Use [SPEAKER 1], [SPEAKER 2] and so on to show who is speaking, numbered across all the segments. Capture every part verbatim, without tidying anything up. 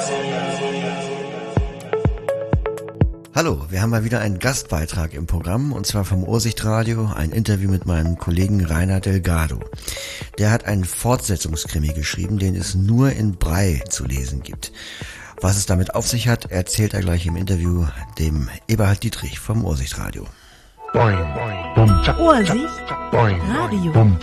[SPEAKER 1] Hallo, wir haben mal wieder einen Gastbeitrag im Programm, und zwar vom Ursichtradio, ein Interview mit meinem Kollegen Rainer Delgado. Der hat einen Fortsetzungskrimi geschrieben, den es nur in Braille zu lesen gibt. Was es damit auf sich hat, erzählt er gleich im Interview dem Eberhard Dietrich vom Ursichtradio.
[SPEAKER 2] Ursichtradio.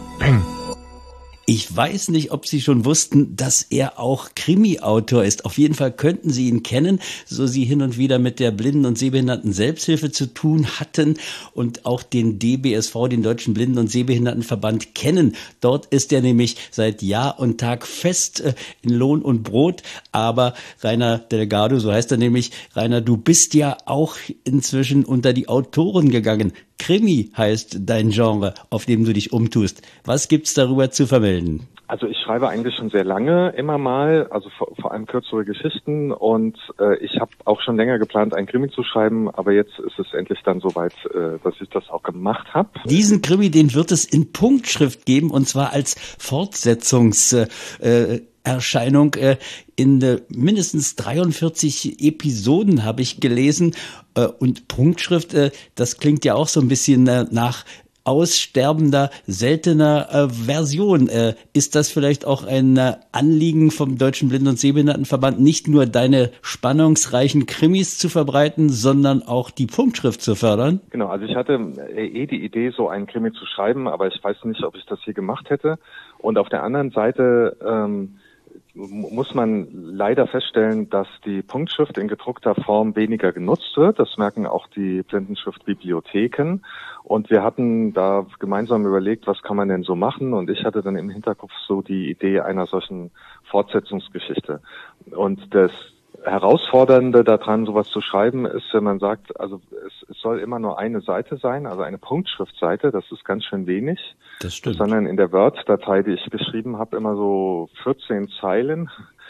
[SPEAKER 2] Ich weiß nicht, ob Sie schon wussten, dass er auch Krimi-Autor ist. Auf jeden Fall könnten Sie ihn kennen, so Sie hin und wieder mit der Blinden- und Sehbehinderten Selbsthilfe zu tun hatten und auch den D B S V, den Deutschen Blinden- und Sehbehindertenverband, kennen. Dort ist er nämlich seit Jahr und Tag fest äh, in Lohn und Brot. Aber Rainer Delgado, so heißt er nämlich, Rainer, du bist ja auch inzwischen unter die Autoren gegangen. Krimi heißt dein Genre, auf dem du dich umtust. Was gibt's darüber zu vermelden?
[SPEAKER 3] Also ich schreibe eigentlich schon sehr lange immer mal, also vor, vor allem kürzere Geschichten, und äh, ich habe auch schon länger geplant, einen Krimi zu schreiben, aber jetzt ist es endlich dann soweit, äh, dass ich das auch gemacht habe.
[SPEAKER 2] Diesen Krimi, den wird es in Punktschrift geben, und zwar als Fortsetzungs äh, Erscheinung äh, in äh, mindestens dreiundvierzig Episoden, habe ich gelesen. Äh, und Punktschrift, äh, das klingt ja auch so ein bisschen äh, nach aussterbender, seltener äh, Version. Äh, ist das vielleicht auch ein äh, Anliegen vom Deutschen Blinden- und Sehbehindertenverband, nicht nur deine spannungsreichen Krimis zu verbreiten, sondern auch die Punktschrift zu fördern?
[SPEAKER 3] Genau, also ich hatte äh, eh die Idee, so einen Krimi zu schreiben, aber ich weiß nicht, ob ich das hier gemacht hätte. Und auf der anderen Seite ähm, muss man leider feststellen, dass die Punktschrift in gedruckter Form weniger genutzt wird. Das merken auch die Blindenschriftbibliotheken. Und wir hatten da gemeinsam überlegt, was kann man denn so machen? Und ich hatte dann im Hinterkopf so die Idee einer solchen Fortsetzungsgeschichte. Und das Herausfordernde daran, sowas zu schreiben, ist, wenn man sagt, also es, es soll immer nur eine Seite sein, also eine Punktschriftseite, das ist ganz schön wenig.
[SPEAKER 2] Das stimmt.
[SPEAKER 3] Sondern in der Word-Datei, die ich geschrieben habe, immer so vierzehn Zeilen.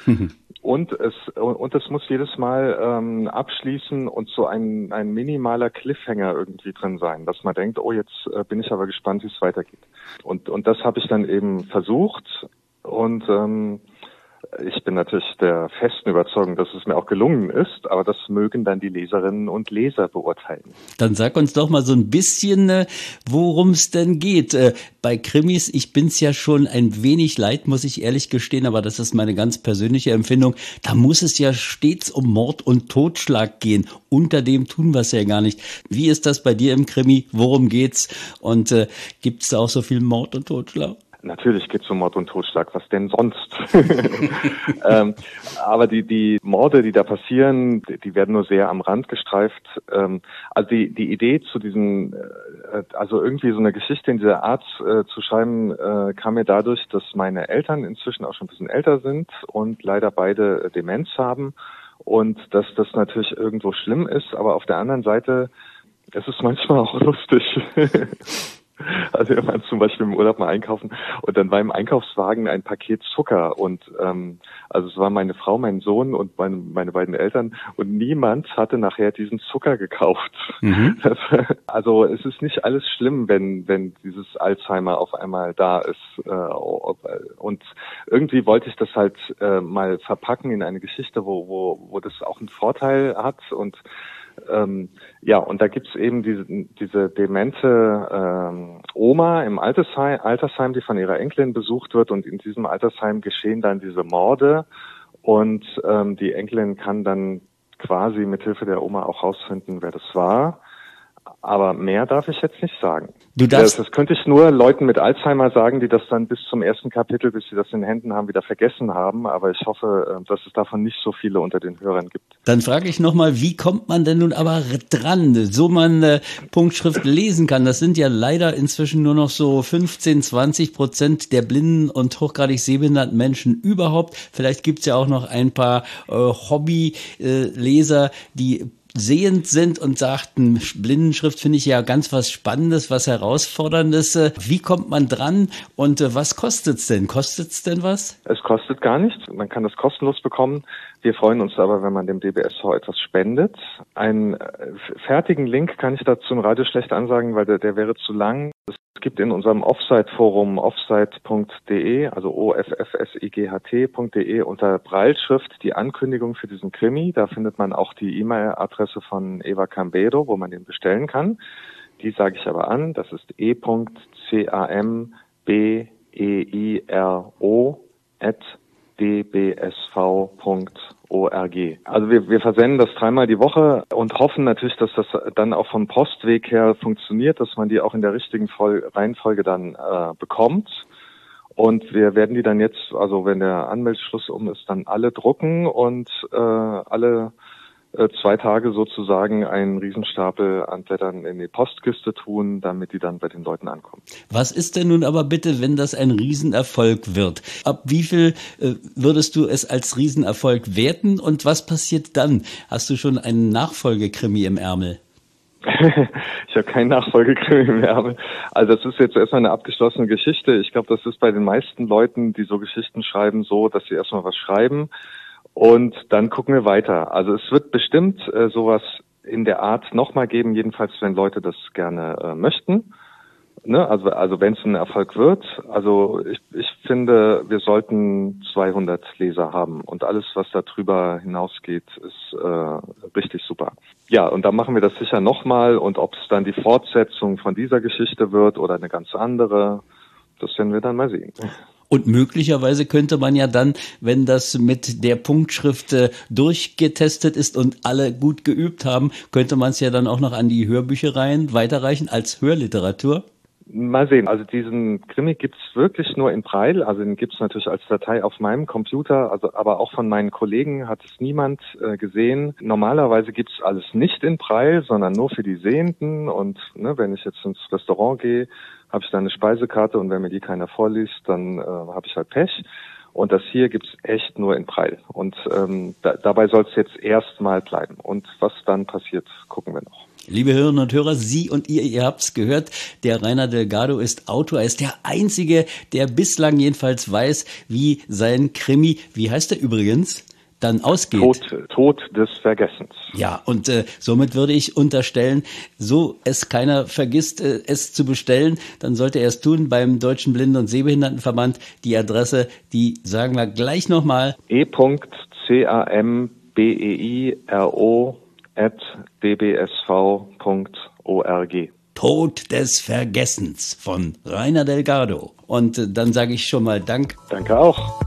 [SPEAKER 3] Und es und es muss jedes Mal ähm, abschließen und so ein ein minimaler Cliffhanger irgendwie drin sein, dass man denkt, oh, jetzt äh, bin ich aber gespannt, wie es weitergeht. Und und das habe ich dann eben versucht, und ähm, ich bin natürlich der festen Überzeugung, dass es mir auch gelungen ist, aber das mögen dann die Leserinnen und Leser beurteilen.
[SPEAKER 2] Dann sag uns doch mal so ein bisschen, worum es denn geht. Bei Krimis, ich bin's ja schon ein wenig leid, muss ich ehrlich gestehen, aber das ist meine ganz persönliche Empfindung. Da muss es ja stets um Mord und Totschlag gehen. Unter dem tun wir es ja gar nicht. Wie ist das bei dir im Krimi? Worum geht's? Und äh, gibt's da auch so viel Mord und Totschlag?
[SPEAKER 3] Natürlich geht es um Mord und Totschlag, was denn sonst? ähm, aber die die Morde, die da passieren, die, die werden nur sehr am Rand gestreift. Ähm, also die die Idee zu diesen, äh, also irgendwie so eine Geschichte in dieser Art äh, zu schreiben, äh, kam mir dadurch, dass meine Eltern inzwischen auch schon ein bisschen älter sind und leider beide Demenz haben, und dass das natürlich irgendwo schlimm ist, aber auf der anderen Seite, es ist manchmal auch lustig. Also wir waren zum Beispiel im Urlaub mal einkaufen, und dann war im Einkaufswagen ein Paket Zucker, und ähm, also es war meine Frau, mein Sohn und meine, meine beiden Eltern, und niemand hatte nachher diesen Zucker gekauft. Mhm. Das, also es ist nicht alles schlimm, wenn wenn dieses Alzheimer auf einmal da ist, äh, und irgendwie wollte ich das halt äh, mal verpacken in eine Geschichte, wo wo wo das auch einen Vorteil hat. Und Ähm, ja, und da gibt's eben diese, diese demente ähm, Oma im Altersheim, Altersheim, die von ihrer Enkelin besucht wird, und in diesem Altersheim geschehen dann diese Morde, und ähm, die Enkelin kann dann quasi mit Hilfe der Oma auch rausfinden, wer das war. Aber mehr darf ich jetzt nicht sagen.
[SPEAKER 2] Du darfst
[SPEAKER 3] das, das könnte ich nur Leuten mit Alzheimer sagen, die das dann bis zum ersten Kapitel, bis sie das in den Händen haben, wieder vergessen haben. Aber ich hoffe, dass es davon nicht so viele unter den Hörern gibt.
[SPEAKER 2] Dann frage ich nochmal, wie kommt man denn nun aber dran, so man äh, Punktschrift lesen kann? Das sind ja leider inzwischen nur noch so fünfzehn, zwanzig Prozent der blinden und hochgradig sehbehinderten Menschen überhaupt. Vielleicht gibt's ja auch noch ein paar äh, Hobbyleser, äh, die sehend sind und sagten, Blindenschrift finde ich ja ganz was Spannendes, was Herausforderndes. Wie kommt man dran und was kostet's denn? Kostet's denn was?
[SPEAKER 3] Es kostet gar nichts. Man kann das kostenlos bekommen. Wir freuen uns aber, wenn man dem D B S V etwas spendet. Einen fertigen Link kann ich dazu im Radio schlecht ansagen, weil der, der wäre zu lang. Es gibt in unserem Offsite-Forum offsite punkt de, also o f f s i g h t punkt de, unter Brailleschrift die Ankündigung für diesen Krimi. Da findet man auch die E-Mail-Adresse von Eva Cambeiro, wo man den bestellen kann. Die sage ich aber an. Das ist e punkt cambeiro at d b s v punkt org. Also wir, wir versenden das dreimal die Woche und hoffen natürlich, dass das dann auch vom Postweg her funktioniert, dass man die auch in der richtigen Vol- Reihenfolge dann äh, bekommt. Und wir werden die dann jetzt, also wenn der Anmeldeschluss um ist, dann alle drucken und äh, alle äh, zwei Tage sozusagen einen Riesenstapel an Blättern in die Postkiste tun, damit die dann bei den Leuten ankommen.
[SPEAKER 2] Was ist denn nun aber bitte, wenn das ein Riesenerfolg wird? Ab wie viel äh, würdest du es als Riesenerfolg werten und was passiert dann? Hast du schon einen Nachfolgekrimi im Ärmel?
[SPEAKER 3] Ich habe keinen Nachfolgekrimi im Ärmel. Also das ist jetzt erstmal eine abgeschlossene Geschichte. Ich glaube, das ist bei den meisten Leuten, die so Geschichten schreiben, so, dass sie erstmal was schreiben und dann gucken wir weiter. Also es wird bestimmt äh, sowas in der Art nochmal geben, jedenfalls wenn Leute das gerne äh, möchten. Ne? Also also wenn es ein Erfolg wird. Also ich, ich finde, wir sollten zweihundert Leser haben und alles, was darüber hinausgeht, ist äh, richtig super. Ja, und dann machen wir das sicher nochmal und ob es dann die Fortsetzung von dieser Geschichte wird oder eine ganz andere, das werden wir dann mal sehen.
[SPEAKER 2] Und möglicherweise könnte man ja dann, wenn das mit der Punktschrift äh, durchgetestet ist und alle gut geübt haben, könnte man es ja dann auch noch an die Hörbüchereien weiterreichen als Hörliteratur.
[SPEAKER 3] Mal sehen. Also diesen Krimi gibt's wirklich nur in Braille. Also den gibt's natürlich als Datei auf meinem Computer. Also aber auch von meinen Kollegen hat es niemand äh, gesehen. Normalerweise gibt's alles nicht in Braille, sondern nur für die Sehenden. Und ne, wenn ich jetzt ins Restaurant gehe, habe ich dann eine Speisekarte und wenn mir die keiner vorliest, dann äh, habe ich halt Pech. Und das hier gibt's echt nur in Braille. Und ähm, da, dabei soll es jetzt erstmal bleiben. Und was dann passiert, gucken wir noch.
[SPEAKER 2] Liebe Hörerinnen und Hörer, Sie und ihr, ihr habt's gehört, der Rainer Delgado ist Autor, er ist der Einzige, der bislang jedenfalls weiß, wie sein Krimi, wie heißt er übrigens, dann ausgeht.
[SPEAKER 3] Tod, Tod des Vergessens.
[SPEAKER 2] Ja, und äh, somit würde ich unterstellen, so es keiner vergisst, äh, es zu bestellen, dann sollte er es tun beim Deutschen Blinden- und Sehbehindertenverband. Die Adresse, die sagen wir gleich nochmal.
[SPEAKER 3] e punkt cambeiro at d b s v punkt org.
[SPEAKER 2] Tod des Vergessens von Rainer Delgado. Und äh, dann sage ich schon mal Dank.
[SPEAKER 3] Danke auch.